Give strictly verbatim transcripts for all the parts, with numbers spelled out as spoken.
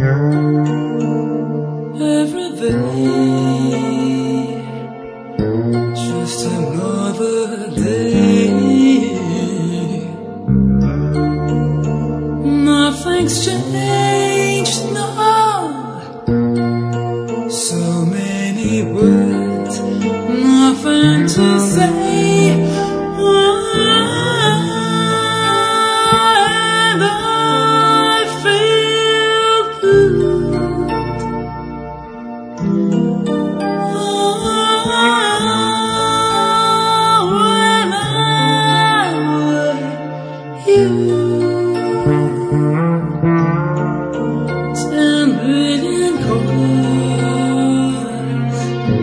Every day, just another day. Nothing's changed now. So many words, nothing to say. And I feel good. When I'm with you. Ten billion chords.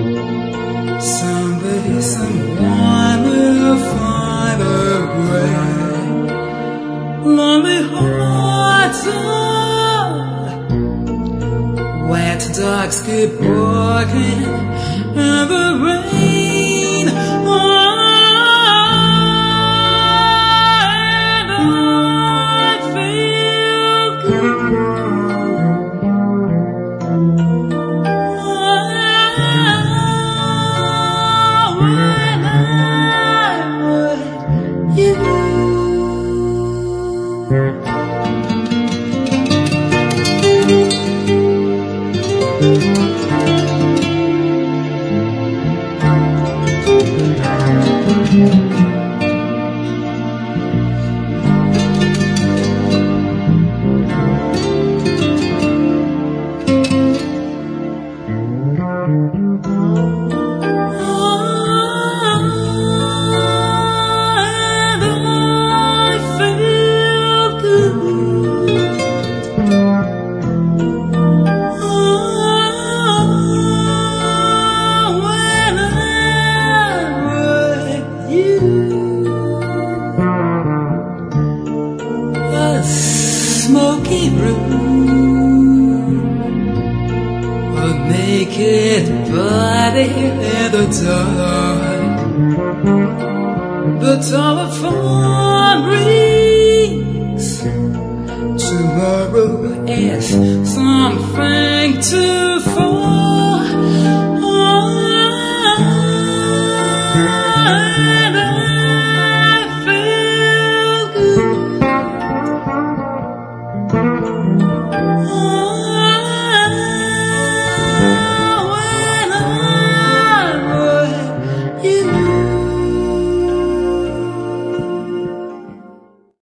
Someday someone will find a way. Lonely hearts are wet dogs keep walking in the rain. And I feel good. When I'm with you. Smoky room, a naked body in the dark. The telephone rings. Tomorrow is something to fall.